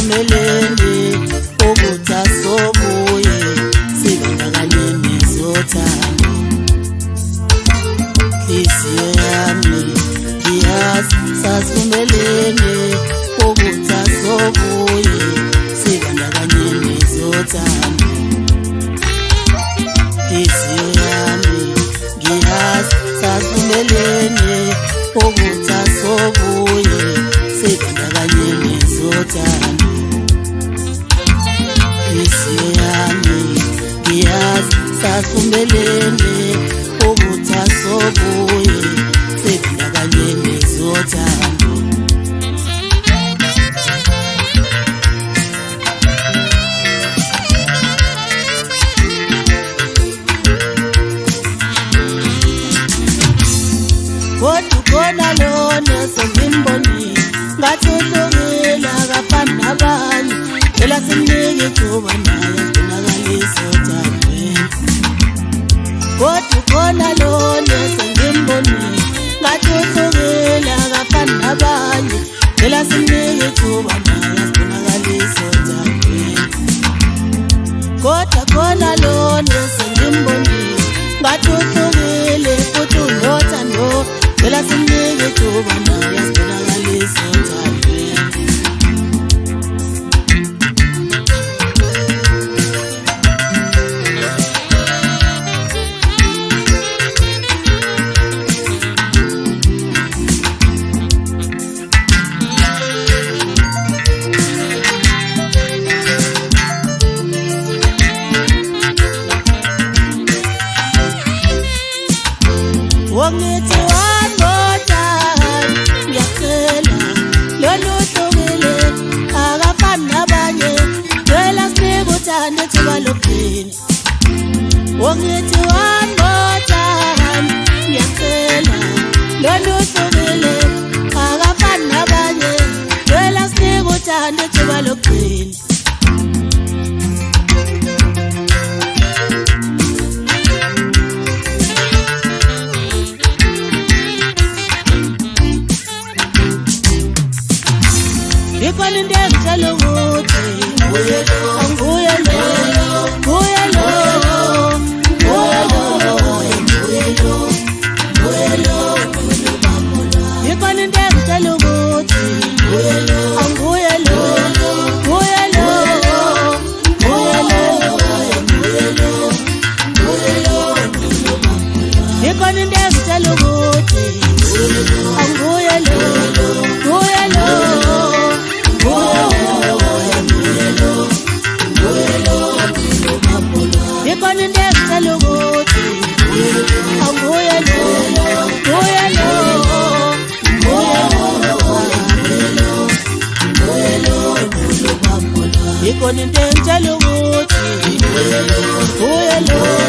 savumelene ukuthi asobuye sibandakanye nezothando. Inhliziyo yami iyazi savumelene ukuthi asobuye sibandakanye nezothando. Inhliziyo yami ngiyazi savumelene ukuthi asobuye sibandakanye nezothando. Inhliziyo yami ngiyazi savumelene ukuthi asobuye sibandakanye nezothando. Kodwa lona sengimbonile ngathuthukile akafani nabanye, phela simnike ithuba naye asibonakaliswe othandweni. Kodwa lona sengimbonile ngathuthukile akafani nabanye, phela simnike ithuba naye asibonakaliswe othandweni. Kodwa lona sengimbonile ngathuthukile futhi unothando, phela simnike ithuba naye asibonakaliswe othandweni. Wangithi one more time, ngiyacela lona uhlukile akafani nabanye, phela sinike uthando ithuba lokuphila. Wangithi one more time, ngiyacela lona uhlukile akafani nabanye, phela sinike uthando ithuba lokuphila. Ikhona into engitshela ukuthi nguye lo, nguye lo, nguye lo, nguye lo, nguye lo, nguye lo, ikhona into engitshela ukuthi nguye lo, nguye lo, nguye lo, nguye lo, nguye lo, nguye lo, ikhona into engitshela ukuthi nguye lo, nguye lo, nguye lo. Ikhona into engitshela ukuthi nguye lo, nguye lo, nguye lo, nguye lo, ikhona into engitshela ukuthi nguye lo, nguye lo.